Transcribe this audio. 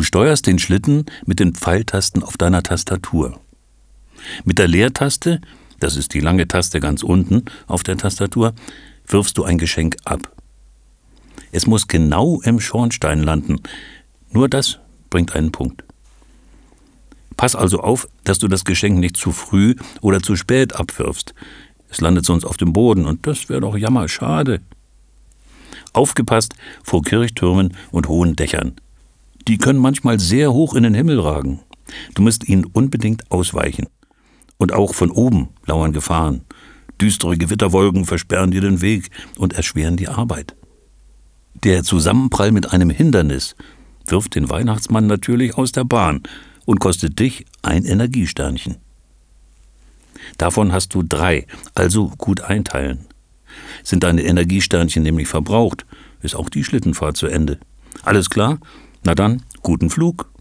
Du steuerst den Schlitten mit den Pfeiltasten auf deiner Tastatur. Mit der Leertaste, das ist die lange Taste ganz unten auf der Tastatur, wirfst du ein Geschenk ab. Es muss genau im Schornstein landen. Nur das bringt einen Punkt. Pass also auf, dass du das Geschenk nicht zu früh oder zu spät abwirfst. Es landet sonst auf dem Boden und das wäre doch jammerschade. Aufgepasst vor Kirchtürmen und hohen Dächern. Die können manchmal sehr hoch in den Himmel ragen. Du musst ihnen unbedingt ausweichen. Und auch von oben lauern Gefahren. Düstere Gewitterwolken versperren dir den Weg und erschweren die Arbeit. Der Zusammenprall mit einem Hindernis wirft den Weihnachtsmann natürlich aus der Bahn und kostet dich ein Energiesternchen. Davon hast du 3, also gut einteilen. Sind deine Energiesternchen nämlich verbraucht, ist auch die Schlittenfahrt zu Ende. Alles klar? Na dann, guten Flug.